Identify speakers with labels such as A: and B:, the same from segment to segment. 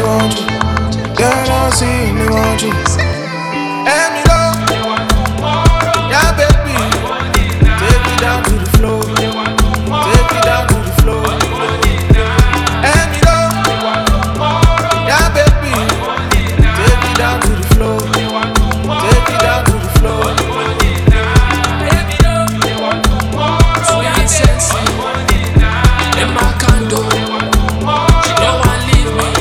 A: they want you. Girl, I see, they want you. Let me go, yeah, baby. Take me down to the floor. Take me down to the floor. Let me go, yeah, baby. Take me down to the floor. Take me down to the floor.
B: Sweet sexy in my condo. She don't want leave me.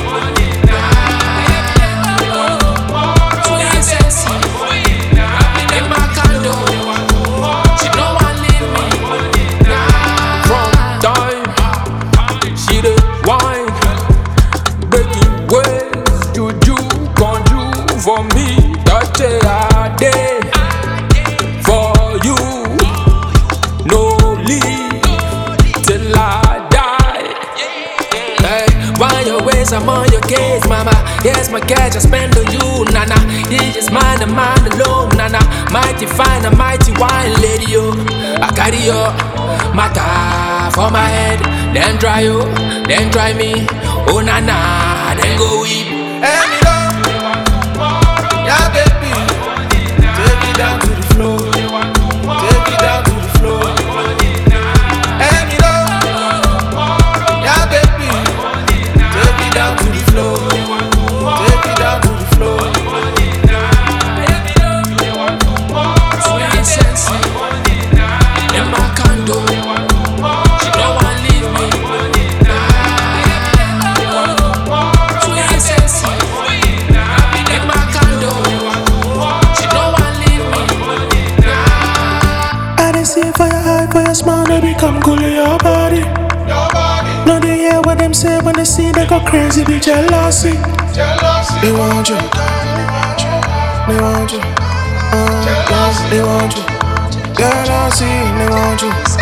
B: Sweet sexy in my condo. She don't want leave me. From time she the wine, breaking ways, juju can't do for me. Touch it all day for you. No leave till I die. Hey, round your waist, I'm on your case, mama. Yes, my cash I spend on you, nana. He just mine and mine alone, nana. Mighty fine, a mighty wine lady, yo. I carry your matter for my head, then dry you, then dry me. Oh, nana, then go weep.
A: Let me go, yeah, baby. Take me down to the floor. Take me down to the floor. Let me go, yeah, baby. Take me down to the floor. Take me down to the floor.
B: Sweet sexy in my condo. She don't want leave me. Sweet sexy in my condo. She don't want leave me.
A: I didn't see for your eye, for your smile, they become cool in your body. No, they hear what them say when they see they go crazy, be jealousy. They want you. They want you. They want you. Girl, I see, they want you.